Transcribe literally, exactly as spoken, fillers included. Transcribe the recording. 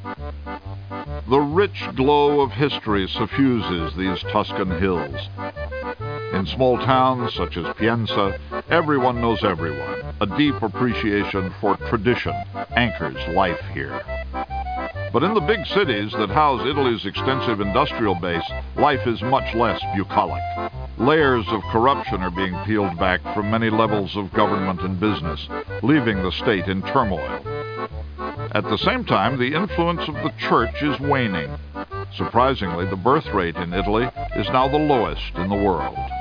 The rich glow of history suffuses these Tuscan hills. In small towns such as Pienza, everyone knows everyone. A deep appreciation for tradition anchors life here. But in the big cities that house Italy's extensive industrial base, life is much less bucolic. Layers of corruption are being peeled back from many levels of government and business, leaving the state in turmoil. At the same time, the influence of the church is waning. Surprisingly, the birth rate in Italy is now the lowest in the world.